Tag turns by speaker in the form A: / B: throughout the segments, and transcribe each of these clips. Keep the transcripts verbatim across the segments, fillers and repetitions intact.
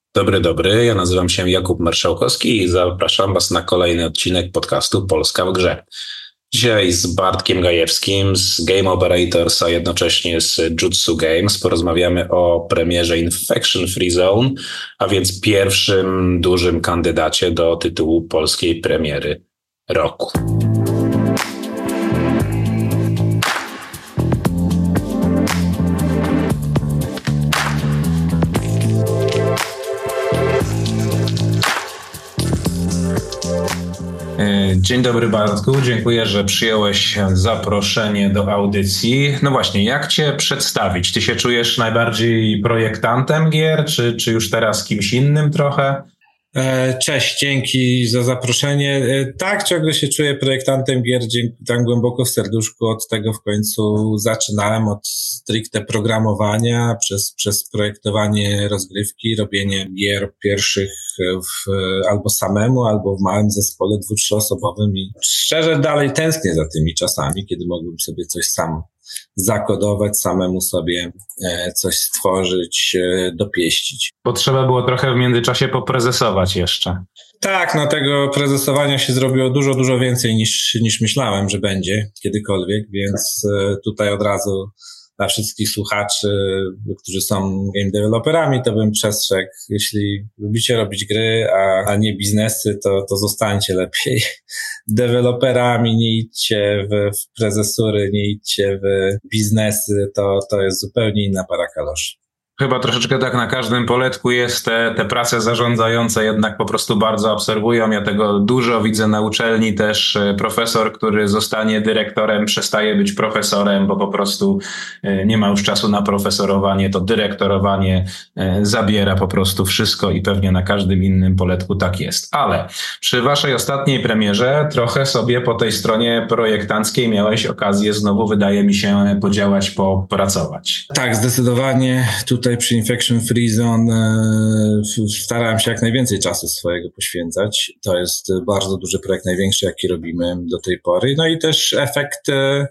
A: Dobry, dobry. Ja nazywam się Jakub Marszałkowski i zapraszam Was na kolejny odcinek podcastu Polska w grze. Dzisiaj z Bartkiem Gajewskim z Game Operators, a jednocześnie z Jutsu Games porozmawiamy o premierze Infection Free Zone, a więc pierwszym dużym kandydacie do tytułu polskiej premiery roku. Dzień dobry Bartku, dziękuję, że przyjąłeś zaproszenie do audycji. No właśnie, jak Cię przedstawić? Ty się czujesz najbardziej projektantem gier, czy, czy już teraz kimś innym trochę?
B: Cześć, dzięki za zaproszenie. Tak, ciągle się czuję projektantem gier, tam głęboko w serduszku. Od tego w końcu zaczynałem, od stricte programowania, przez, przez projektowanie rozgrywki, robienie gier pierwszych w, albo samemu, albo w małym zespole dwu-, trzyosobowym i szczerze dalej tęsknię za tymi czasami, kiedy mogłem sobie coś sam zakodować, samemu sobie coś stworzyć, dopieścić.
A: Bo trzeba było trochę w międzyczasie poprezesować jeszcze.
B: Tak, no tego prezesowania się zrobiło dużo, dużo więcej niż, niż myślałem, że będzie kiedykolwiek, więc tutaj od razu dla wszystkich słuchaczy, którzy są game developerami, to bym przestrzegł, jeśli lubicie robić gry, a, a nie biznesy, to, to zostańcie lepiej deweloperami, nie idźcie w, w prezesury, nie idźcie w biznesy, to, to jest zupełnie inna para kaloszy.
A: Chyba troszeczkę tak na każdym poletku jest, te, te prace zarządzające jednak po prostu bardzo obserwują. Ja tego dużo widzę na uczelni też. Profesor, który zostanie dyrektorem, przestaje być profesorem, bo po prostu nie ma już czasu na profesorowanie, to dyrektorowanie zabiera po prostu wszystko i pewnie na każdym innym poletku tak jest. Ale przy waszej ostatniej premierze trochę sobie po tej stronie projektanckiej miałeś okazję znowu, wydaje mi się, podziałać, popracować.
B: Tak, zdecydowanie. Tutaj przy Infection Free Zone starałem się jak najwięcej czasu swojego poświęcać. To jest bardzo duży projekt, największy jaki robimy do tej pory. No i też efekt,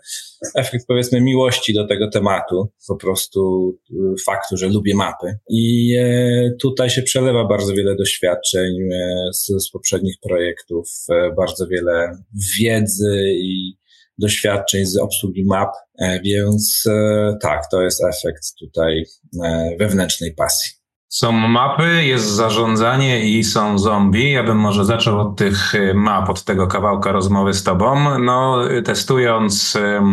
B: efekt powiedzmy miłości do tego tematu, po prostu faktu, że lubię mapy. I tutaj się przelewa bardzo wiele doświadczeń z, z poprzednich projektów, bardzo wiele wiedzy i doświadczeń z obsługi map, więc tak, to jest efekt tutaj wewnętrznej pasji.
A: Są mapy, jest zarządzanie i są zombie. Ja bym może zaczął od tych map, od tego kawałka rozmowy z tobą. No, testując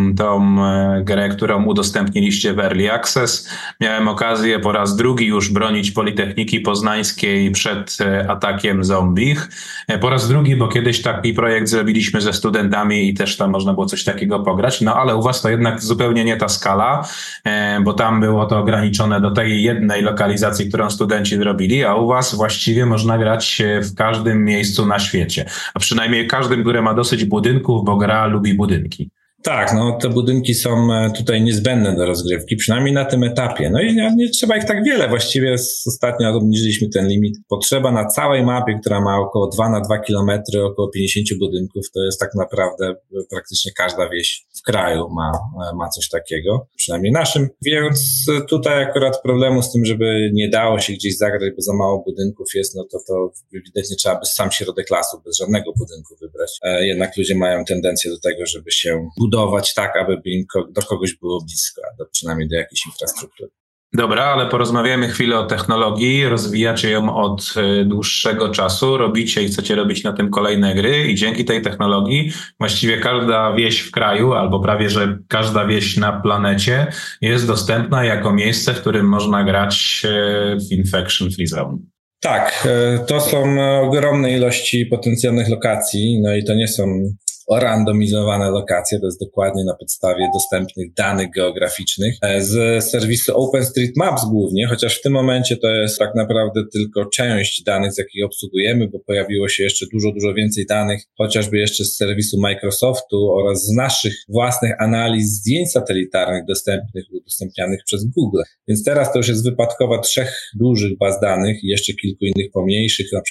A: tą grę, którą udostępniliście w Early Access, miałem okazję po raz drugi już bronić Politechniki Poznańskiej przed atakiem zombich. Po raz drugi, bo kiedyś taki projekt zrobiliśmy ze studentami i też tam można było coś takiego pograć. No, ale u was to jednak zupełnie nie ta skala, bo tam było to ograniczone do tej jednej lokalizacji, którą studenci zrobili, a u was właściwie można grać w każdym miejscu na świecie. A przynajmniej każdym, które ma dosyć budynków, bo gra lubi budynki.
B: Tak, no te budynki są tutaj niezbędne do rozgrywki, przynajmniej na tym etapie. No i nie, nie trzeba ich tak wiele. Właściwie ostatnio obniżyliśmy ten limit. Potrzeba na całej mapie, która ma około dwa na dwa kilometry, około pięćdziesiąt budynków, to jest tak naprawdę praktycznie każda wieś w kraju ma, ma coś takiego, przynajmniej naszym. Więc tutaj akurat problemu z tym, żeby nie dało się gdzieś zagrać, bo za mało budynków jest, no to to ewidentnie trzeba by sam środek lasu, bez żadnego budynku wybrać. Jednak ludzie mają tendencję do tego, żeby się budować tak, aby do kogoś było blisko, do, przynajmniej do jakiejś infrastruktury.
A: Dobra, ale porozmawiamy chwilę o technologii. Rozwijacie ją od dłuższego czasu, robicie i chcecie robić na tym kolejne gry i dzięki tej technologii właściwie każda wieś w kraju, albo prawie że każda wieś na planecie jest dostępna jako miejsce, w którym można grać w Infection Free Zone.
B: Tak, to są ogromne ilości potencjalnych lokacji, no i to nie są randomizowane lokacje, to jest dokładnie na podstawie dostępnych danych geograficznych z serwisu OpenStreetMaps głównie, chociaż w tym momencie to jest tak naprawdę tylko część danych, z jakich obsługujemy, bo pojawiło się jeszcze dużo, dużo więcej danych, chociażby jeszcze z serwisu Microsoftu oraz z naszych własnych analiz zdjęć satelitarnych dostępnych, udostępnianych przez Google. Więc teraz to już jest wypadkowa trzech dużych baz danych i jeszcze kilku innych pomniejszych, na przykład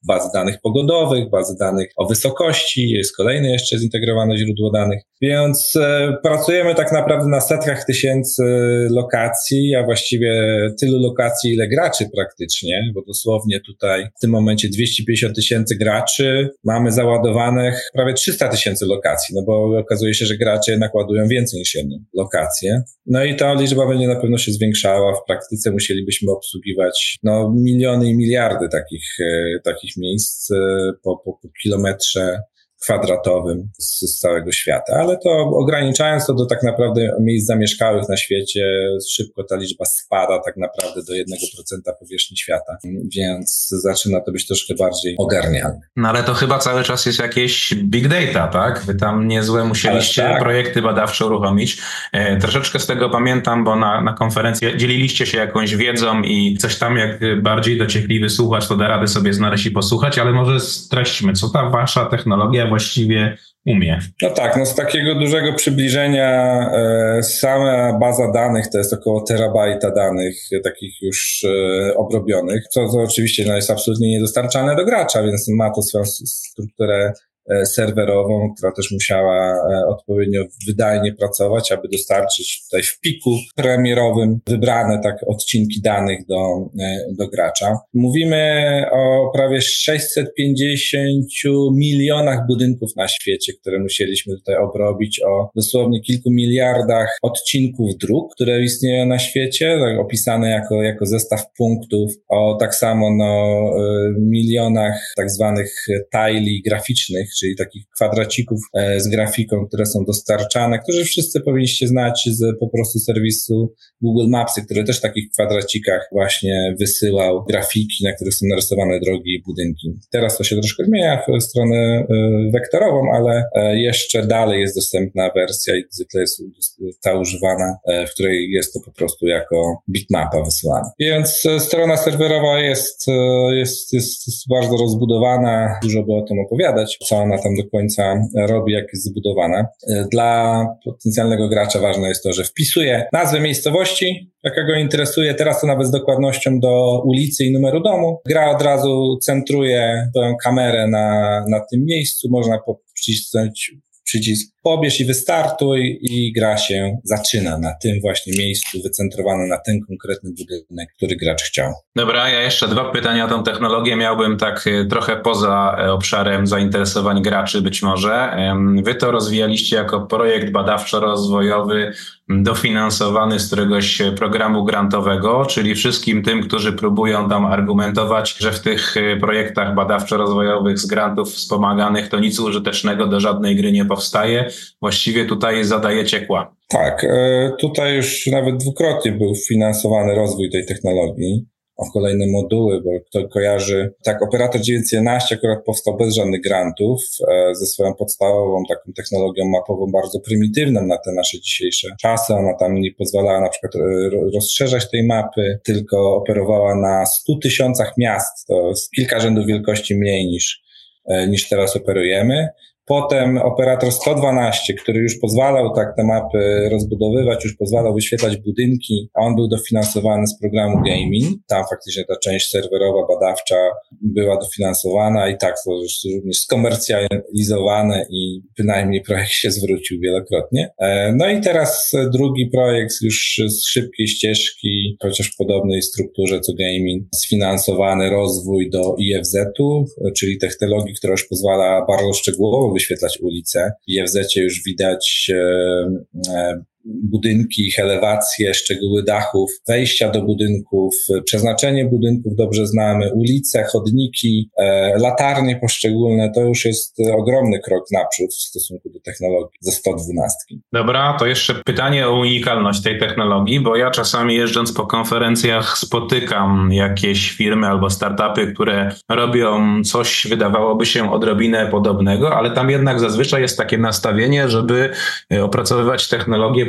B: bazy danych pogodowych, bazy danych o wysokości, jest kolejne jeszcze zintegrowane źródło danych. Więc e, pracujemy tak naprawdę na setkach tysięcy lokacji, a właściwie tylu lokacji, ile graczy praktycznie, bo dosłownie tutaj w tym momencie dwieście pięćdziesiąt tysięcy graczy, mamy załadowanych prawie trzysta tysięcy lokacji, no bo okazuje się, że gracze jednak ładują więcej niż jedną lokację. No i ta liczba będzie na pewno się zwiększała. W praktyce musielibyśmy obsługiwać no, miliony i miliardy takich, e, takich miejsc e, po, po, po kilometrze kwadratowym z, z całego świata, ale to ograniczając to do tak naprawdę miejsc zamieszkałych na świecie, szybko ta liczba spada tak naprawdę do jednego procenta powierzchni świata, więc zaczyna to być troszkę bardziej ogarnialne.
A: No ale to chyba cały czas jest jakieś big data, tak? Wy tam niezłe musieliście tak. projekty badawcze uruchomić. E, troszeczkę z tego pamiętam, bo na, na konferencji dzieliliście się jakąś wiedzą i coś tam jak bardziej dociekliwy słuchacz, to da radę sobie znaleźć i posłuchać, ale może streśćmy, co ta wasza technologia właściwie umie.
B: No tak, no z takiego dużego przybliżenia e, sama baza danych to jest około terabajta danych, takich już e, obrobionych, co, co oczywiście no, jest absolutnie niedostarczalne do gracza, więc ma to swoją strukturę serwerową, która też musiała odpowiednio wydajnie pracować, aby dostarczyć tutaj w piku premierowym wybrane tak odcinki danych do, do gracza. Mówimy o prawie sześćset pięćdziesiąt milionach budynków na świecie, które musieliśmy tutaj obrobić, o dosłownie kilku miliardach odcinków dróg, które istnieją na świecie, tak opisane jako, jako zestaw punktów, o tak samo no, milionach tak zwanych tili graficznych, czyli takich kwadracików e, z grafiką, które są dostarczane, które wszyscy powinniście znać z po prostu serwisu Google Mapsy, który też w takich kwadracikach właśnie wysyłał grafiki, na których są narysowane drogi i budynki. Teraz to się troszkę zmienia w stronę e, wektorową, ale e, jeszcze dalej jest dostępna wersja i zwykle jest ta używana, e, w której jest to po prostu jako bitmapa wysyłana. Więc e, strona serwerowa jest, e, jest, jest, jest bardzo rozbudowana, dużo by o tym opowiadać, co ona tam do końca robi, jak jest zbudowana. Dla potencjalnego gracza ważne jest to, że wpisuje nazwę miejscowości, jaka go interesuje, teraz to nawet z dokładnością do ulicy i numeru domu. Gra od razu centruje tę kamerę na, na tym miejscu, można wcisnąć przycisk pobierz i wystartuj i gra się zaczyna na tym właśnie miejscu, wycentrowana na ten konkretny budynek, który gracz chciał.
A: Dobra, ja jeszcze dwa pytania o tą technologię miałbym tak trochę poza obszarem zainteresowań graczy być może. Wy to rozwijaliście jako projekt badawczo-rozwojowy dofinansowany z któregoś programu grantowego, czyli wszystkim tym, którzy próbują tam argumentować, że w tych projektach badawczo-rozwojowych z grantów wspomaganych to nic użytecznego do żadnej gry nie powstaje. Właściwie tutaj zadajecie kłam.
B: Tak, tutaj już nawet dwukrotnie był finansowany rozwój tej technologii o kolejne moduły, bo kto kojarzy, tak Operator dziewięćset jedenaście akurat powstał bez żadnych grantów, ze swoją podstawową taką technologią mapową, bardzo prymitywną na te nasze dzisiejsze czasy. Ona tam nie pozwalała na przykład rozszerzać tej mapy, tylko operowała na stu tysiącach miast. To jest kilka rzędów wielkości mniej niż, niż teraz operujemy. Potem operator sto dwanaście, który już pozwalał tak te mapy rozbudowywać, już pozwalał wyświetlać budynki, a on był dofinansowany z programu Gaming. Tam faktycznie ta część serwerowa, badawcza była dofinansowana i tak to również skomercjalizowane i bynajmniej projekt się zwrócił wielokrotnie. No i teraz drugi projekt już z szybkiej ścieżki, chociaż w podobnej strukturze co Gaming, sfinansowany rozwój do I F Z-u, czyli technologii, która już pozwala bardzo szczegółowo wyświetlać ulice. W I F Z-cie już widać e, e, budynki, ich elewacje, szczegóły dachów, wejścia do budynków, przeznaczenie budynków dobrze znamy, ulice, chodniki, e, latarnie poszczególne, to już jest ogromny krok naprzód w stosunku do technologii ze sto dwanaście.
A: Dobra, to jeszcze pytanie o unikalność tej technologii, bo ja czasami jeżdżąc po konferencjach spotykam jakieś firmy albo startupy, które robią coś, wydawałoby się odrobinę podobnego, ale tam jednak zazwyczaj jest takie nastawienie, żeby opracowywać technologię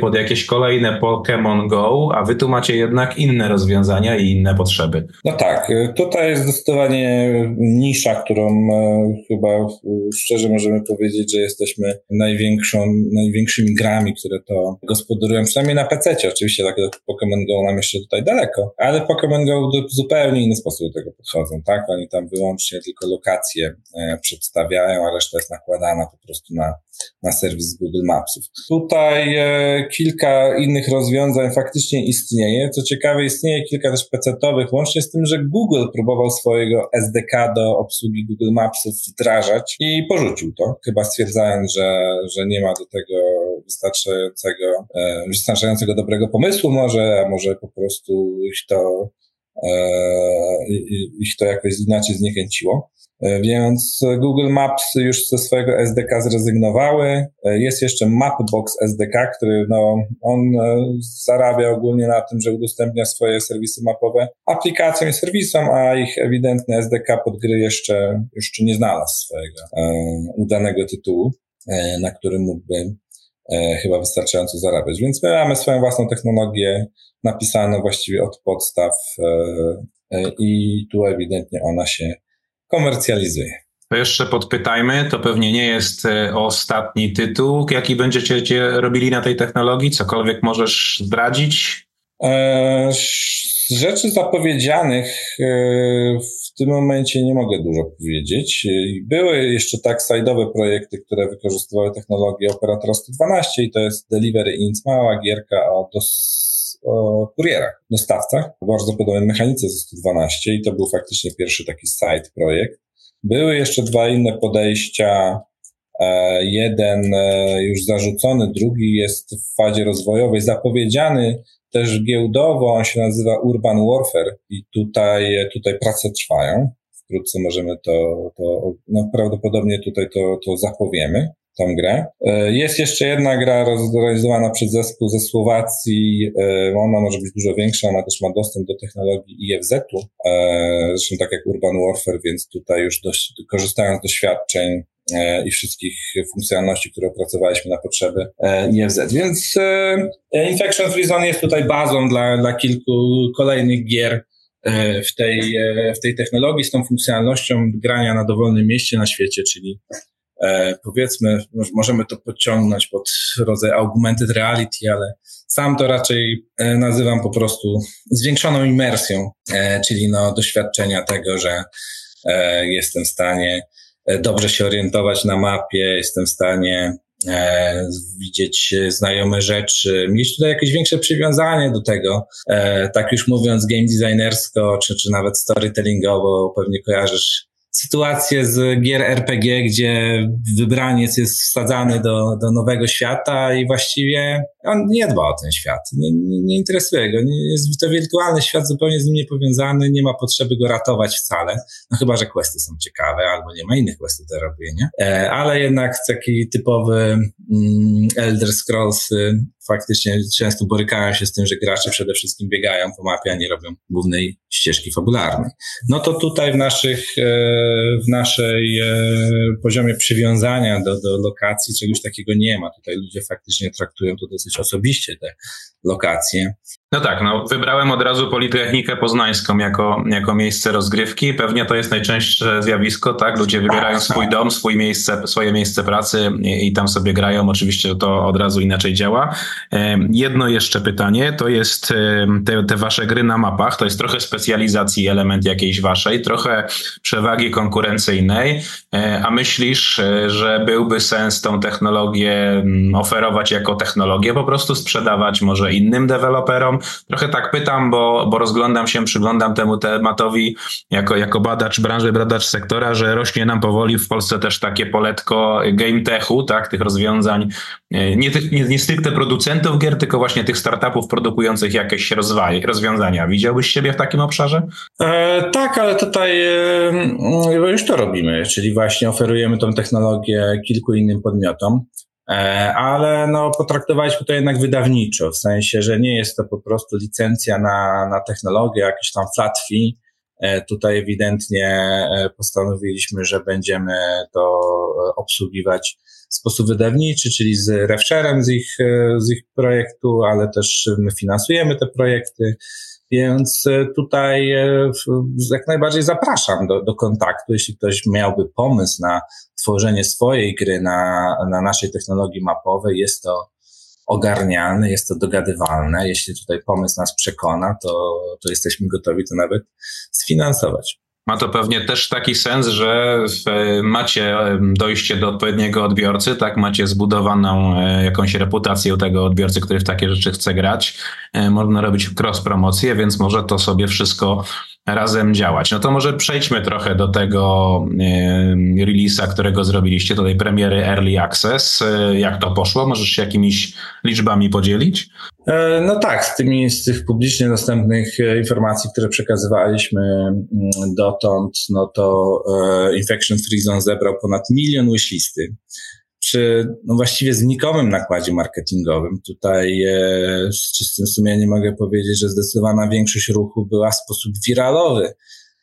A: pod jakieś kolejne Pokémon Go, a wy tu macie jednak inne rozwiązania i inne potrzeby.
B: No tak, tutaj jest zdecydowanie nisza, którą e, chyba szczerze możemy powiedzieć, że jesteśmy największą, największymi grami, które to gospodarują, przynajmniej na pececie. Oczywiście tak Pokémon Go nam jeszcze tutaj daleko, ale Pokémon Go w zupełnie inny sposób do tego podchodzą, tak? Oni tam wyłącznie tylko lokacje e, przedstawiają, a reszta jest nakładana po prostu na, na serwis Google Mapsów. Tutaj e, kilka innych rozwiązań faktycznie istnieje. Co ciekawe, istnieje kilka też pecetowych, łącznie z tym, że Google próbował swojego S D K do obsługi Google Mapsów wdrażać i porzucił to, chyba stwierdzając, że, że nie ma do tego wystarczającego, e, wystarczającego dobrego pomysłu może, a może po prostu ich to, e, ich to jakoś inaczej zniechęciło. Więc Google Maps już ze swojego S D K zrezygnowały. Jest jeszcze Mapbox S D K, który no, on zarabia ogólnie na tym, że udostępnia swoje serwisy mapowe aplikacjom i serwisom, a ich ewidentny S D K pod gry jeszcze, jeszcze nie znalazł swojego e, udanego tytułu, e, na którym mógłby e, chyba wystarczająco zarabiać. Więc my mamy swoją własną technologię napisaną właściwie od podstaw e, e, i tu ewidentnie ona się komercjalizuje.
A: To jeszcze podpytajmy, to pewnie nie jest ostatni tytuł, jaki będziecie robili na tej technologii? Cokolwiek możesz zdradzić?
B: Z rzeczy zapowiedzianych w tym momencie nie mogę dużo powiedzieć. Były jeszcze tak side'owe projekty, które wykorzystywały technologię operatora sto dwanaście i to jest Delivery Ins, mała gierka o dos o kurierach, dostawcach, o bardzo podobnej mechanice ze sto dwanaście i to był faktycznie pierwszy taki side projekt. Były jeszcze dwa inne podejścia, e, jeden e, już zarzucony, drugi jest w fazie rozwojowej, zapowiedziany też giełdowo, on się nazywa Urban Warfare i tutaj, tutaj prace trwają. Wkrótce możemy to, to no prawdopodobnie tutaj to, to zapowiemy. Tą grę. Jest jeszcze jedna gra realizowana przez zespół ze Słowacji. Ona może być dużo większa, ona też ma dostęp do technologii I F Z-u, zresztą tak jak Urban Warfare, więc tutaj już dość, korzystając z doświadczeń i wszystkich funkcjonalności, które opracowaliśmy na potrzeby I F Z. Więc Infection Free Zone jest tutaj bazą dla, dla kilku kolejnych gier w tej, w tej technologii z tą funkcjonalnością grania na dowolnym mieście na świecie, czyli E, powiedzmy, możemy to podciągnąć pod rodzaj augmented reality, ale sam to raczej e, nazywam po prostu zwiększoną imersją, e, czyli no doświadczenia tego, że e, jestem w stanie dobrze się orientować na mapie, jestem w stanie e, widzieć znajome rzeczy, mieć tutaj jakieś większe przywiązanie do tego, e, tak już mówiąc game designersko, czy, czy nawet storytellingowo, pewnie kojarzysz sytuacje z gier R P G, gdzie wybraniec jest wsadzany do, do nowego świata i właściwie on nie dba o ten świat, nie, nie, nie interesuje go, nie, jest to wirtualny świat zupełnie z nim niepowiązany, nie ma potrzeby go ratować wcale, no chyba, że questy są ciekawe albo nie ma innych questów do robienia, e, ale jednak taki typowy mm, Elder Scrolls y, faktycznie często borykają się z tym, że gracze przede wszystkim biegają po mapie, a nie robią głównej ścieżki fabularnej. No to tutaj w naszych, w naszej poziomie przywiązania do, do lokacji czegoś takiego nie ma. Tutaj ludzie faktycznie traktują to dosyć osobiście, te lokacje.
A: No tak, no wybrałem od razu Politechnikę Poznańską jako, jako miejsce rozgrywki. Pewnie to jest najczęstsze zjawisko, tak? Ludzie wybierają swój dom, swój miejsce, swoje miejsce pracy i, i tam sobie grają. Oczywiście to od razu inaczej działa. Jedno jeszcze pytanie, to jest te, te wasze gry na mapach, to jest trochę specjalizacji element jakiejś waszej, trochę przewagi konkurencyjnej, a myślisz, że byłby sens tą technologię oferować jako technologię, po prostu sprzedawać może innym deweloperom? Trochę tak pytam, bo, bo rozglądam się, przyglądam temu tematowi jako, jako badacz branży, badacz sektora, że rośnie nam powoli w Polsce też takie poletko game techu, tak, tych rozwiązań, nie, tych, nie, nie stricte producentów gier, tylko właśnie tych startupów produkujących jakieś rozwaj, rozwiązania. Widziałbyś siebie w takim obszarze?
B: E, tak, ale tutaj e, już to robimy, czyli właśnie oferujemy tą technologię kilku innym podmiotom. Ale no, potraktowaliśmy to jednak wydawniczo, w sensie, że nie jest to po prostu licencja na, na technologię, jakiś tam flat fee. Tutaj ewidentnie postanowiliśmy, że będziemy to obsługiwać sposób wydawniczy, czyli z RevShare'em z ich, z ich projektu, ale też my finansujemy te projekty, więc tutaj jak najbardziej zapraszam do, do kontaktu, jeśli ktoś miałby pomysł na tworzenie swojej gry na, na naszej technologii mapowej, jest to ogarnialne, jest to dogadywalne. Jeśli tutaj pomysł nas przekona, to, to jesteśmy gotowi to nawet sfinansować.
A: Ma to pewnie też taki sens, że macie dojście do odpowiedniego odbiorcy, tak? Macie zbudowaną jakąś reputację u tego odbiorcy, który w takie rzeczy chce grać. Można robić cross-promocję, więc może to sobie wszystko razem działać. No to może przejdźmy trochę do tego e, release'a, którego zrobiliście, do tej premiery Early Access. E, jak to poszło? Możesz się jakimiś liczbami podzielić?
B: E, no tak, z tymi z tych publicznie dostępnych informacji, które przekazywaliśmy dotąd, no to e, Infection Free Zone zebrał ponad milion wishlisty. Przy no właściwie znikomym nakładzie marketingowym. Tutaj e, z czystym sumieniem mogę powiedzieć, że zdecydowana większość ruchu była w sposób wiralowy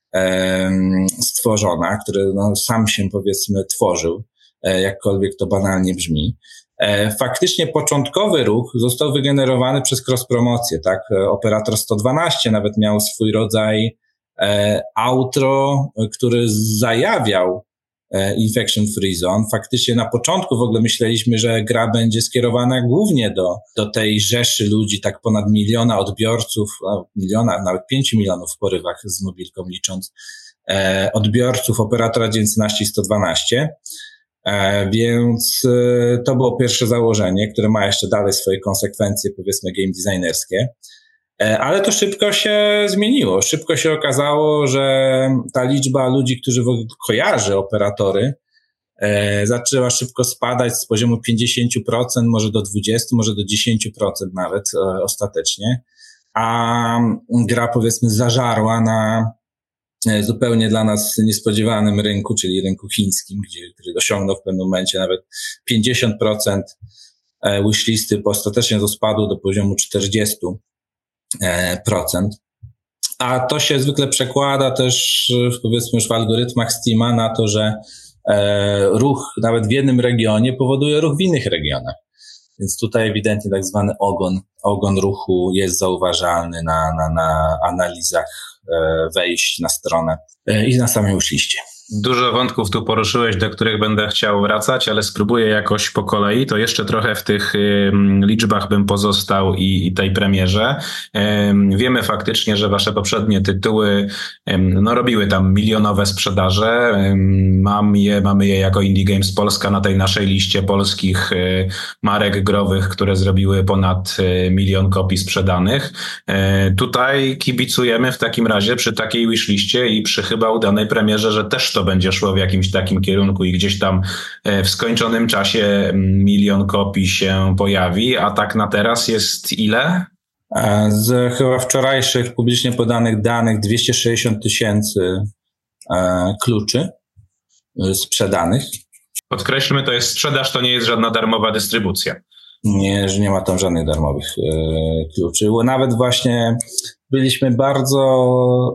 B: e, stworzona, który no, sam się powiedzmy tworzył, e, jakkolwiek to banalnie brzmi. E, faktycznie początkowy ruch został wygenerowany przez cross-promocję, tak? Operator sto dwanaście nawet miał swój rodzaj e, outro, który zajawiał Infection Free Zone. Faktycznie na początku w ogóle myśleliśmy, że gra będzie skierowana głównie do, do tej rzeszy ludzi, tak ponad miliona odbiorców, miliona, nawet pięciu milionów w porywach z mobilką licząc, e, odbiorców operatora dziewięćset jedenaście i sto dwanaście. E, więc e, to było pierwsze założenie, które ma jeszcze dalej swoje konsekwencje, powiedzmy, game designerskie. Ale to szybko się zmieniło. Szybko się okazało, że ta liczba ludzi, którzy w ogóle kojarzy operatory, e, zaczęła szybko spadać z poziomu pięćdziesiąt procent, może do dwadzieścia procent, może do dziesięć procent nawet e, ostatecznie. A gra powiedzmy zażarła na e, zupełnie dla nas niespodziewanym rynku, czyli rynku chińskim, gdzie, który osiągnął w pewnym momencie nawet pięćdziesiąt procent wishlisty, ostatecznie to spadło do poziomu czterdzieści procent. A to się zwykle przekłada też powiedzmy już w algorytmach Steama na to, że e, ruch nawet w jednym regionie powoduje ruch w innych regionach. Więc tutaj ewidentnie tak zwany ogon, ogon ruchu jest zauważalny na, na, na analizach e, wejść na stronę e, i na samej wishliście.
A: Dużo wątków tu poruszyłeś, do których będę chciał wracać, ale spróbuję jakoś po kolei. To jeszcze trochę w tych y, liczbach bym pozostał i, i tej premierze. Y, wiemy faktycznie, że wasze poprzednie tytuły y, no, robiły tam milionowe sprzedaże. Y, mam je, mamy je jako Indie Games Polska na tej naszej liście polskich y, marek growych, które zrobiły ponad y, milion kopii sprzedanych. Y, tutaj kibicujemy w takim razie przy takiej wishliście i przy chyba udanej premierze, że też to będzie szło w jakimś takim kierunku i gdzieś tam w skończonym czasie milion kopii się pojawi, a tak na teraz jest ile?
B: Z chyba wczorajszych publicznie podanych danych dwieście sześćdziesiąt tysięcy kluczy sprzedanych.
A: Podkreślmy, to jest sprzedaż, to nie jest żadna darmowa dystrybucja.
B: Nie, że nie ma tam żadnych darmowych kluczy. Nawet właśnie byliśmy bardzo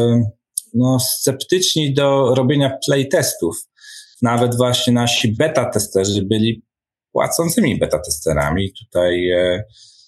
B: no, sceptyczni do robienia playtestów. Nawet właśnie nasi beta-testerzy byli płacącymi beta-testerami. Tutaj e,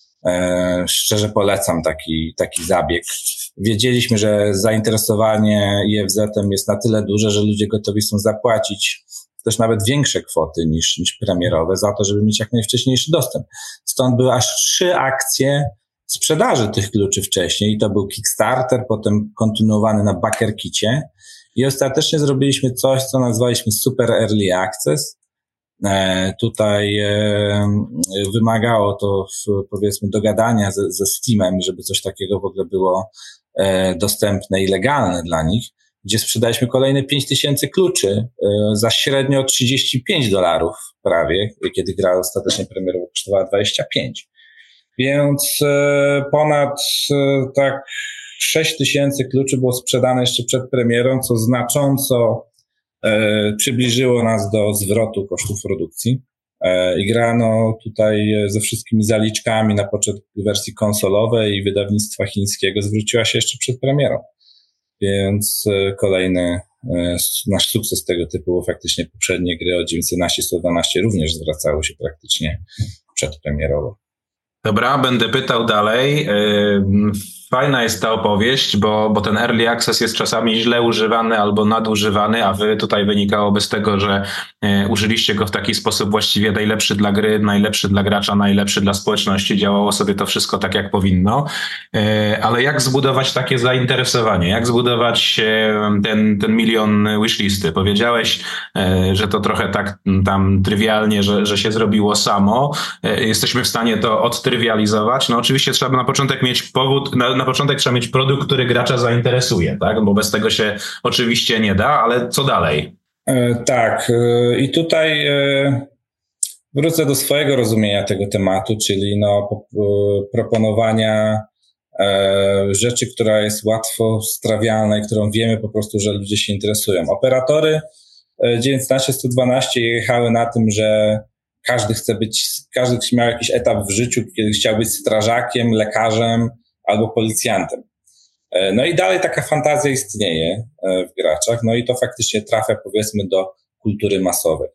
B: e, szczerze polecam taki, taki zabieg. Wiedzieliśmy, że zainteresowanie I F Z-em jest na tyle duże, że ludzie gotowi są zapłacić też nawet większe kwoty niż, niż premierowe za to, żeby mieć jak najwcześniejszy dostęp. Stąd były aż trzy akcje sprzedaży tych kluczy wcześniej i to był Kickstarter, potem kontynuowany na BackerKicie i ostatecznie zrobiliśmy coś, co nazwaliśmy Super Early Access. E, tutaj e, wymagało to w, powiedzmy dogadania ze, ze Steamem, żeby coś takiego w ogóle było e, dostępne i legalne dla nich, gdzie sprzedaliśmy kolejne pięć tysięcy kluczy e, za średnio trzydzieści pięć dolarów prawie, kiedy gra ostatecznie premierowo kosztowała dwadzieścia pięć. Więc e, ponad e, tak sześć tysięcy kluczy było sprzedane jeszcze przed premierą, co znacząco e, przybliżyło nas do zwrotu kosztów produkcji. E, I grano tutaj ze wszystkimi zaliczkami na poczet wersji konsolowej i wydawnictwa chińskiego zwróciła się jeszcze przed premierą. Więc e, kolejny nasz sukces tego typu, bo faktycznie poprzednie gry od dziewięćset jedenaście sto dwanaście również zwracały się praktycznie przedpremierowo.
A: Dobra, będę pytał dalej. Fajna jest ta opowieść, bo, bo ten early access jest czasami źle używany albo nadużywany, a wy tutaj wynikałoby z tego, że użyliście go w taki sposób właściwie najlepszy dla gry, najlepszy dla gracza, najlepszy dla społeczności. Działało sobie to wszystko tak, jak powinno. Ale jak zbudować takie zainteresowanie? Jak zbudować ten, ten milion wishlisty? Powiedziałeś, że to trochę tak tam trywialnie, że, że się zrobiło samo. Jesteśmy w stanie to odtrywializować. No oczywiście trzeba na początek mieć powód, na, na początek trzeba mieć produkt, który gracza zainteresuje, tak? Bo bez tego się oczywiście nie da, ale co dalej?
B: E, tak. E, I tutaj e, wrócę do swojego rozumienia tego tematu, czyli no, po, e, proponowania e, rzeczy, która jest łatwo strawialna i którą wiemy po prostu, że ludzie się interesują. Operatory e, dziewiętnaście sto dwanaście jechały na tym, że każdy chce być, każdy miał jakiś etap w życiu, kiedy chciał być strażakiem, lekarzem albo policjantem. No i dalej taka fantazja istnieje w graczach, no i to faktycznie trafia, powiedzmy, do kultury masowej.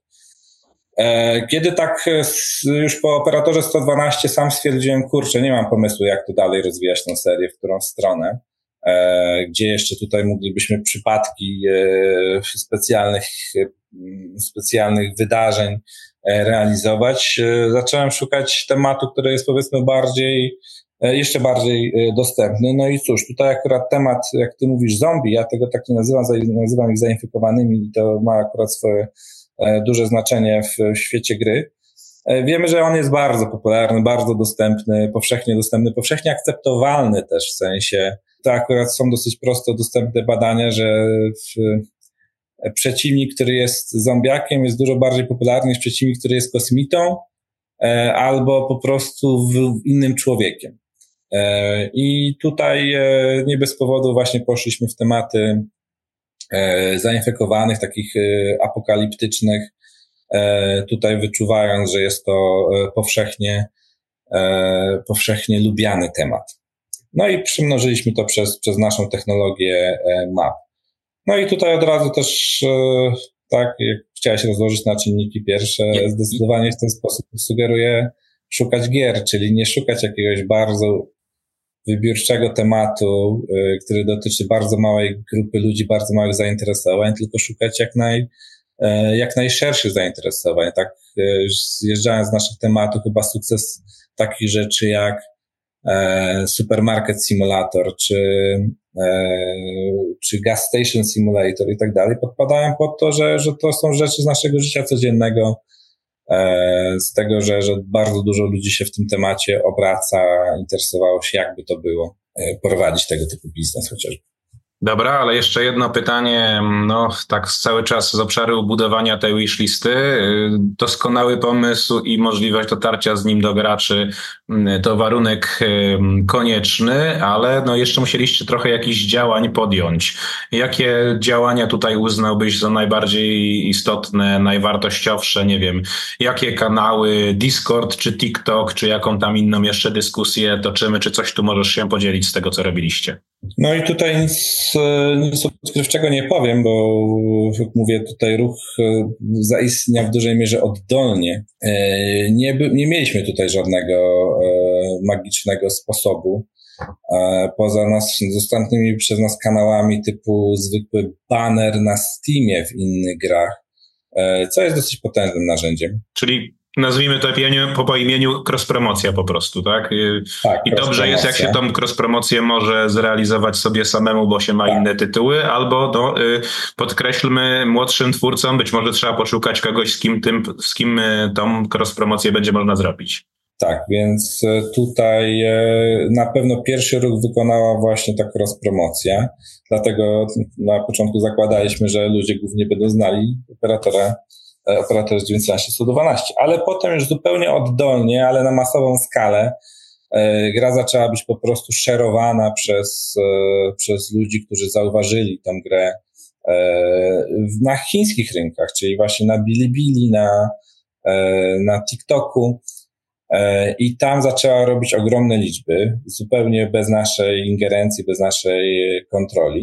B: Kiedy tak już po Operatorze sto dwanaście sam stwierdziłem, kurczę, nie mam pomysłu, jak to dalej rozwijać tę serię, w którą stronę, gdzie jeszcze tutaj moglibyśmy przypadki specjalnych, specjalnych wydarzeń realizować. Zacząłem szukać tematu, który jest, powiedzmy, bardziej, jeszcze bardziej dostępny. No i cóż, tutaj akurat temat, jak ty mówisz, zombie, ja tego tak nie nazywam, nazywam ich zainfekowanymi i to ma akurat swoje duże znaczenie w, w świecie gry. Wiemy, że on jest bardzo popularny, bardzo dostępny, powszechnie dostępny, powszechnie akceptowalny też, w sensie, to akurat są dosyć prosto dostępne badania, że w, przeciwnik, który jest zombiakiem, jest dużo bardziej popularny niż przeciwnik, który jest kosmitą e, albo po prostu w, innym człowiekiem. E, I tutaj e, nie bez powodu właśnie poszliśmy w tematy e, zainfekowanych, takich e, apokaliptycznych, e, tutaj wyczuwając, że jest to e, powszechnie, e, powszechnie lubiany temat. No i przymnożyliśmy to przez, przez naszą technologię e, map. No i tutaj od razu też, e, tak, jak chciałeś rozłożyć na czynniki pierwsze, zdecydowanie w ten sposób sugeruję szukać gier, czyli nie szukać jakiegoś bardzo wybiórczego tematu, e, który dotyczy bardzo małej grupy ludzi, bardzo małych zainteresowań, tylko szukać jak naj, e, jak najszerszych zainteresowań. Tak, e, zjeżdżając z naszych tematów, chyba sukces takich rzeczy jak e, Supermarket Simulator, czy czy Gas Station Simulator i tak dalej, podpadają pod to, że, że to są rzeczy z naszego życia codziennego, z tego, że, że bardzo dużo ludzi się w tym temacie obraca, interesowało się, jakby to było prowadzić tego typu biznes chociażby.
A: Dobra, ale jeszcze jedno pytanie, no tak cały czas z obszaru budowania tej wishlisty. Doskonały pomysł i możliwość dotarcia z nim do graczy to warunek konieczny, ale no jeszcze musieliście trochę jakichś działań podjąć. Jakie działania tutaj uznałbyś za najbardziej istotne, najwartościowsze, nie wiem, jakie kanały, Discord czy TikTok, czy jaką tam inną jeszcze dyskusję toczymy, czy coś tu możesz się podzielić z tego, co robiliście?
B: No i tutaj nic, nic odkrywczego nie powiem, bo jak mówię, tutaj ruch zaistniał w dużej mierze oddolnie. Nie, nie mieliśmy tutaj żadnego magicznego sposobu. Poza nas, dostępnymi przez nas kanałami typu zwykły banner na Steamie w innych grach, co jest dosyć potężnym narzędziem.
A: Czyli nazwijmy to po, po imieniu cross-promocja po prostu, tak?
B: tak
A: I dobrze jest, jak się tą cross-promocję może zrealizować sobie samemu, bo się ma tak. inne tytuły, albo no, podkreślmy młodszym twórcom, być może trzeba poszukać kogoś, z kim, tym, z kim tą cross-promocję będzie można zrobić.
B: Tak, więc tutaj na pewno pierwszy ruch wykonała właśnie ta cross-promocja, dlatego na początku zakładaliśmy, że ludzie głównie będą znali operatora Operator z dziewiętnaście sto dwanaście, ale potem już zupełnie oddolnie, ale na masową skalę e, gra zaczęła być po prostu szerowana przez, e, przez ludzi, którzy zauważyli tę grę e, na chińskich rynkach, czyli właśnie na Bilibili, na, e, na TikToku e, i tam zaczęła robić ogromne liczby, zupełnie bez naszej ingerencji, bez naszej kontroli.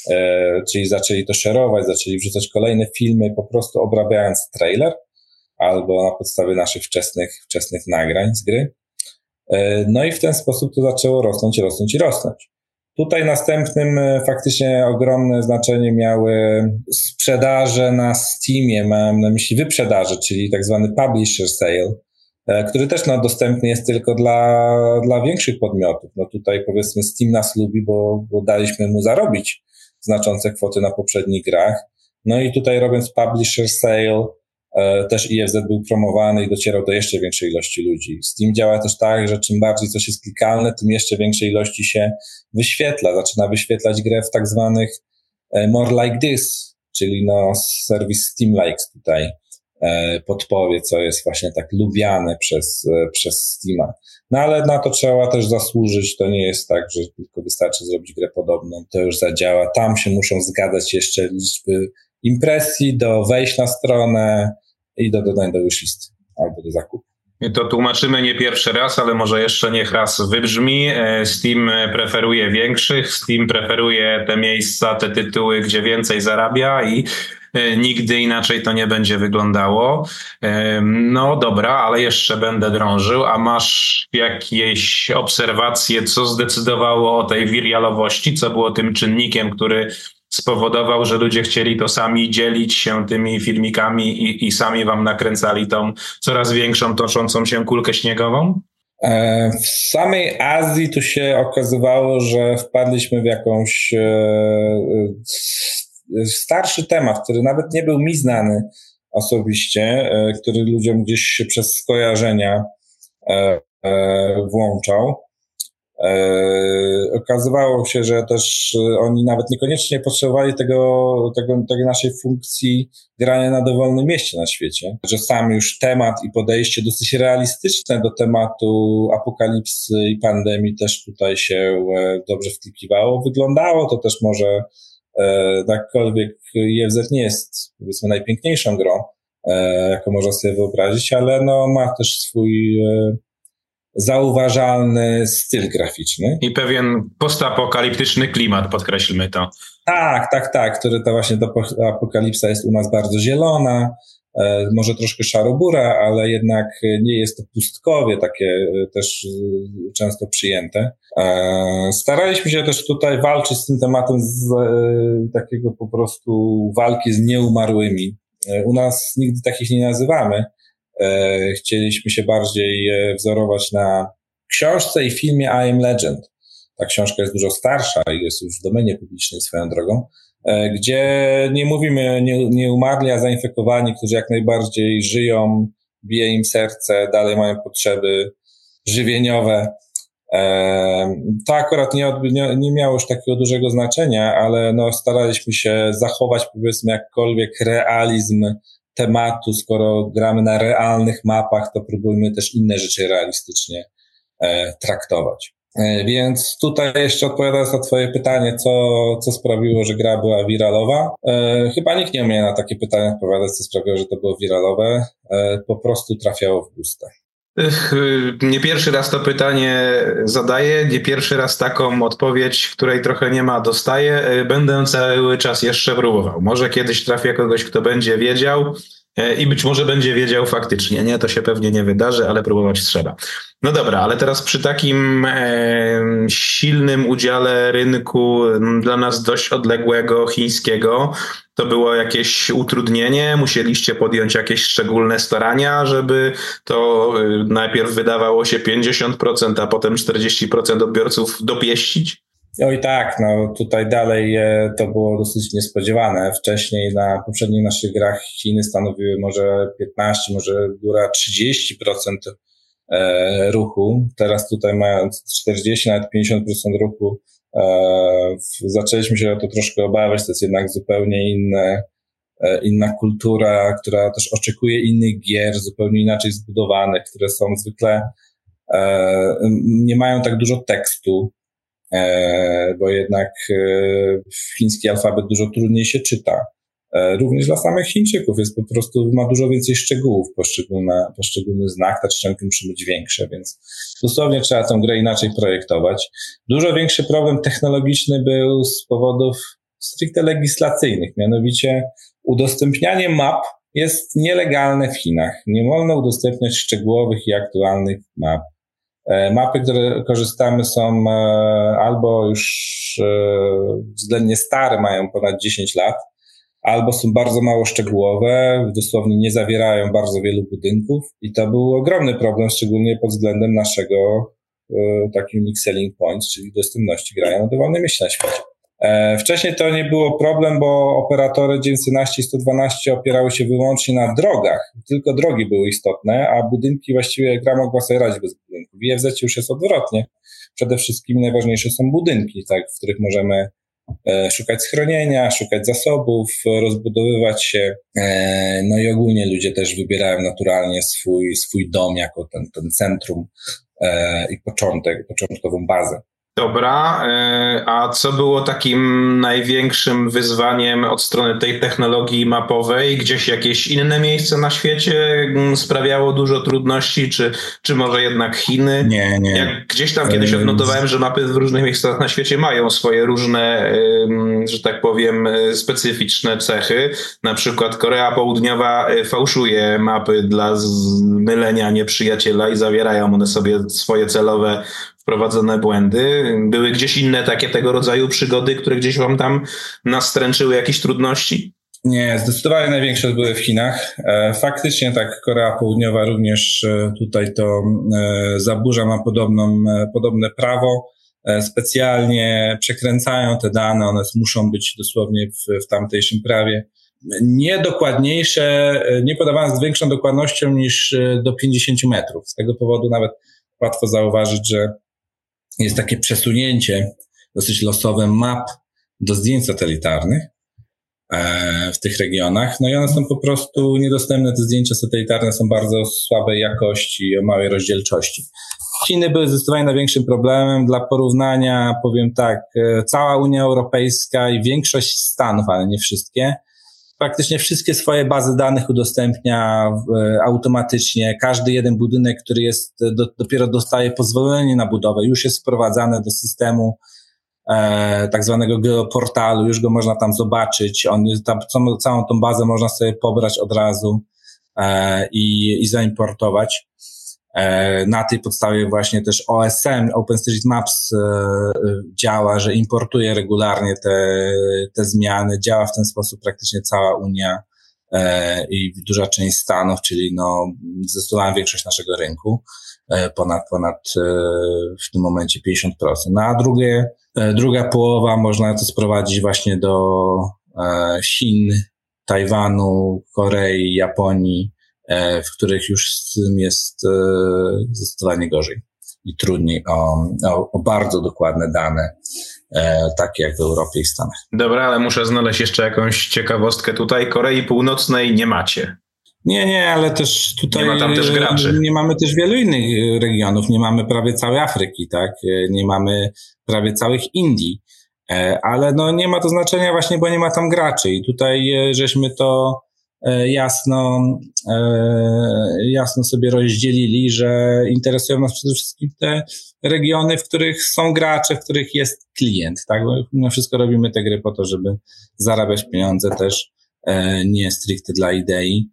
B: e, czyli zaczęli to szerować, zaczęli wrzucać kolejne filmy, po prostu obrabiając trailer albo na podstawie naszych wczesnych, wczesnych nagrań z gry. E, no i w ten sposób to zaczęło rosnąć, rosnąć i rosnąć. Tutaj następnym faktycznie ogromne znaczenie miały sprzedaże na Steamie, mam na myśli wyprzedaże, czyli tak zwany publisher sale, który też no, dostępny jest tylko dla, dla większych podmiotów. No tutaj powiedzmy Steam nas lubi, bo, bo daliśmy mu zarobić znaczące kwoty na poprzednich grach. No i tutaj robiąc publisher sale, też I F Z był promowany i docierał do jeszcze większej ilości ludzi. Steam działa też tak, że czym bardziej coś jest klikalne, tym jeszcze większej ilości się wyświetla. Zaczyna wyświetlać grę w tak zwanych more like this, czyli no serwis Steam Likes tutaj podpowie, co jest właśnie tak lubiane przez, przez Steama. No ale na to trzeba też zasłużyć. To nie jest tak, że tylko wystarczy zrobić grę podobną. To już zadziała. Tam się muszą zgadzać jeszcze liczby impresji, do wejść na stronę i do dodań do wishlisty albo do zakupu.
A: I to tłumaczymy nie pierwszy raz, ale może jeszcze niech raz wybrzmi. Steam preferuje większych, Steam preferuje te miejsca, te tytuły, gdzie więcej zarabia i nigdy inaczej to nie będzie wyglądało. No dobra, ale jeszcze będę drążył. A masz jakieś obserwacje, co zdecydowało o tej wiralowości? Co było tym czynnikiem, który spowodował, że ludzie chcieli to sami dzielić się tymi filmikami i, i sami wam nakręcali tą coraz większą, toczącą się kulkę śniegową?
B: W samej Azji to się okazywało, że wpadliśmy w jakąś starszy temat, który nawet nie był mi znany osobiście, który ludziom gdzieś się przez skojarzenia włączał. E, okazywało się, że też oni nawet niekoniecznie potrzebowali tego, tego, tego naszej funkcji grania na dowolnym mieście na świecie, że sam już temat i podejście dosyć realistyczne do tematu apokalipsy i pandemii też tutaj się dobrze wklikiwało. Wyglądało to też może, e, jakkolwiek I F Z nie jest powiedzmy najpiękniejszą grą, e, jaką można sobie wyobrazić, ale no ma też swój e, zauważalny styl graficzny.
A: I pewien postapokaliptyczny klimat, podkreślmy to.
B: Tak, tak, tak, który to właśnie ta apokalipsa jest u nas bardzo zielona, e, może troszkę szarobura, ale jednak nie jest to pustkowie, takie e, też e, często przyjęte. E, staraliśmy się też tutaj walczyć z tym tematem z e, takiego po prostu walki z nieumarłymi. E, u nas nigdy takich nie nazywamy. Chcieliśmy się bardziej wzorować na książce i filmie I Am Legend. Ta książka jest dużo starsza i jest już w domenie publicznej swoją drogą, gdzie nie mówimy nie, nie umarli, a zainfekowani, którzy jak najbardziej żyją, bije im serce, dalej mają potrzeby żywieniowe. To akurat nie, nie, nie miało już takiego dużego znaczenia, ale no staraliśmy się zachować powiedzmy jakkolwiek realizm tematu. Skoro gramy na realnych mapach, to próbujmy też inne rzeczy realistycznie e, traktować. E, więc tutaj jeszcze odpowiadając na twoje pytanie, co, co sprawiło, że gra była wiralowa. E, chyba nikt nie umie na takie pytanie odpowiadać, co sprawiło, że to było wiralowe. E, po prostu trafiało w gusta.
A: Nie pierwszy raz to pytanie zadaję, nie pierwszy raz taką odpowiedź, której trochę nie ma, dostaję. Będę cały czas jeszcze próbował. Może kiedyś trafię kogoś, kto będzie wiedział i być może będzie wiedział faktycznie. Nie, to się pewnie nie wydarzy, ale próbować trzeba. No dobra, ale teraz przy takim e, silnym udziale rynku dla nas dość odległego, chińskiego, to było jakieś utrudnienie? Musieliście podjąć jakieś szczególne starania, żeby to najpierw wydawało się pięćdziesiąt procent, a potem czterdzieści procent odbiorców dopieścić?
B: Oj tak, no tutaj dalej e, to było dosyć niespodziewane. Wcześniej na poprzednich naszych grach Chiny stanowiły może piętnaście, może góra trzydzieści procent e, ruchu. Teraz tutaj mając czterdzieści, nawet pięćdziesiąt procent ruchu, e, zaczęliśmy się o to troszkę obawiać. To jest jednak zupełnie inne, e, inna kultura, która też oczekuje innych gier, zupełnie inaczej zbudowanych, które są zwykle e, nie mają tak dużo tekstu, bo jednak chiński alfabet dużo trudniej się czyta. Również dla samych Chińczyków jest po prostu, ma dużo więcej szczegółów, poszczególny, poszczególny znak, te czcionki muszą być większe, więc dosłownie trzeba tę grę inaczej projektować. Dużo większy problem technologiczny był z powodów stricte legislacyjnych, mianowicie udostępnianie map jest nielegalne w Chinach. Nie wolno udostępniać szczegółowych i aktualnych map. Mapy, które korzystamy są albo już względnie stare, mają ponad dziesięć lat, albo są bardzo mało szczegółowe, dosłownie nie zawierają bardzo wielu budynków i to był ogromny problem, szczególnie pod względem naszego takim unique selling points, czyli dostępności grania na dowolnym mieście na świecie. Wcześniej to nie było problem, bo operatory dziewięćset jedenaście i sto dwanaście opierały się wyłącznie na drogach. Tylko drogi były istotne, a budynki właściwie gra mogła sobie radzić bez budynków. W I F Z już jest odwrotnie. Przede wszystkim najważniejsze są budynki, tak, w których możemy e, szukać schronienia, szukać zasobów, rozbudowywać się. E, no i ogólnie ludzie też wybierają naturalnie swój, swój dom jako ten, ten centrum e, i początek, początkową bazę.
A: Dobra, a co było takim największym wyzwaniem od strony tej technologii mapowej? Gdzieś jakieś inne miejsce na świecie sprawiało dużo trudności, czy, czy może jednak Chiny?
B: Nie, nie.
A: Jak gdzieś tam kiedyś odnotowałem, że mapy w różnych miejscach na świecie mają swoje różne, że tak powiem, specyficzne cechy. Na przykład Korea Południowa fałszuje mapy dla zmylenia nieprzyjaciela i zawierają one sobie swoje celowe wprowadzone błędy. Były gdzieś inne takie tego rodzaju przygody, które gdzieś wam tam nastręczyły jakieś trudności?
B: Nie, zdecydowanie największe były w Chinach. Faktycznie tak, Korea Południowa również tutaj to zaburza, ma podobną, podobne prawo. Specjalnie przekręcają te dane, one muszą być dosłownie w, w tamtejszym prawie. Nie dokładniejsze, nie podawane z większą dokładnością niż do pięćdziesięciu metrów. Z tego powodu nawet łatwo zauważyć, że jest takie przesunięcie dosyć losowe map do zdjęć satelitarnych w tych regionach. No i one są po prostu niedostępne. Te zdjęcia satelitarne są bardzo słabej jakości i o małej rozdzielczości. Chiny były zdecydowanie największym problemem. Dla porównania powiem tak, cała Unia Europejska i większość stanów, ale nie wszystkie, praktycznie wszystkie swoje bazy danych udostępnia automatycznie. Każdy jeden budynek, który jest, do, dopiero dostaje pozwolenie na budowę, już jest wprowadzany do systemu e, tak zwanego geoportalu, już go można tam zobaczyć. On, tam, całą tą bazę można sobie pobrać od razu e, i, i zaimportować. E, na tej podstawie właśnie też O S M, OpenStreetMaps e, działa, że importuje regularnie te, te zmiany. Działa w ten sposób praktycznie cała Unia e, i duża część Stanów, czyli no zdecydowana większość naszego rynku, e, ponad, ponad e, w tym momencie pięćdziesiąt procent. No a drugie, e, druga połowa można to sprowadzić właśnie do e, Chin, Tajwanu, Korei, Japonii, w których już z tym jest zdecydowanie gorzej i trudniej o, o, o bardzo dokładne dane, takie jak w Europie i Stanach.
A: Dobra, ale muszę znaleźć jeszcze jakąś ciekawostkę tutaj. Korei Północnej nie macie.
B: Nie, nie, ale też tutaj
A: nie ma tam też graczy.
B: Nie mamy też wielu innych regionów. Nie mamy prawie całej Afryki, tak? Nie mamy prawie całych Indii. Ale no nie ma to znaczenia właśnie, bo nie ma tam graczy i tutaj żeśmy to jasno, jasno sobie rozdzielili, że interesują nas przede wszystkim te regiony, w których są gracze, w których jest klient, tak? No wszystko robimy te gry po to, żeby zarabiać pieniądze też, nie stricte dla idei,